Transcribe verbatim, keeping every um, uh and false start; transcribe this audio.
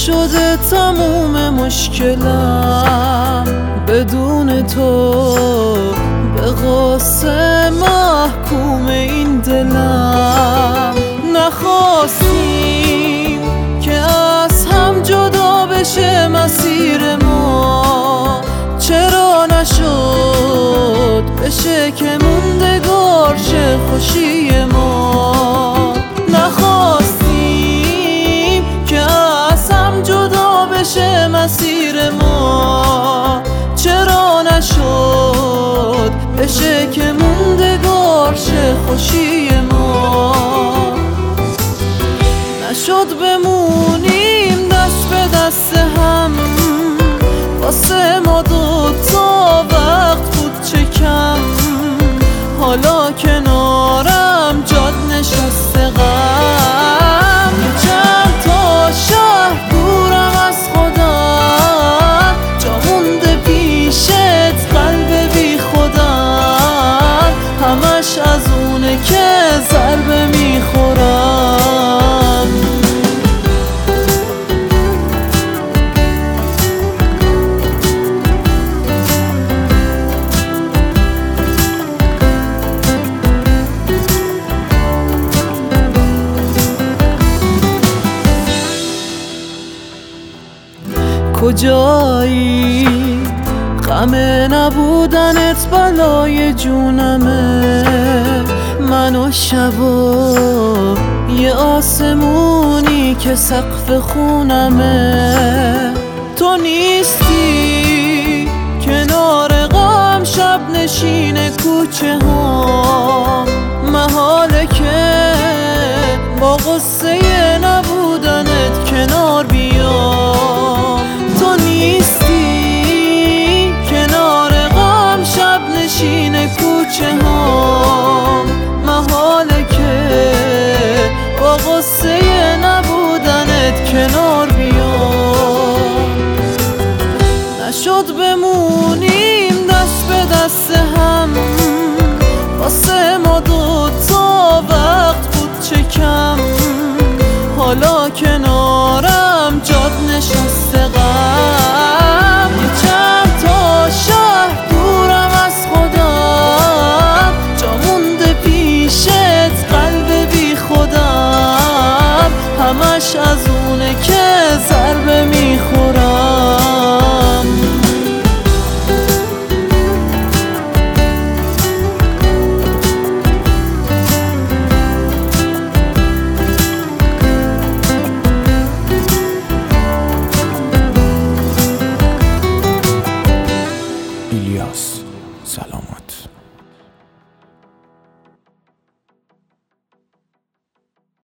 نشده تموم مشکلم بدون تو به غصه محکوم این دلم. نخواستیم که از هم جدا بشه مسیر ما، چرا نشد بشه که موندگار شه خوشی ما. نخواستیم که از هم جدا بشه مسیر ما، چرا نشد بشه که موندگار شه خوشی ما. نشد بمونیم دست به دست هم، واسه ما دوتا وقت بود چه کم. حالا کنارم جاد نشسته غم، چند تا شهر دورم از خودم، جا مونده پیشت قلب بی خودم، همش از اونه که ضربه میخورم. کجایی؟ غم نبودنت بلای جونمه، من و شبا یه آسمونی که سقف خونمه. تو نیستی کنار غم شب نشین کوچه ها، محاله که با غصه نبودنت کنار بیام. تو نیستی کنار غم شب نشین کوچه ها، محاله که با غصه نبودنت کنار بیام. نشد بمونیم دست به دست هم، واسه ما دوتا وقت بود چه کم. حالا که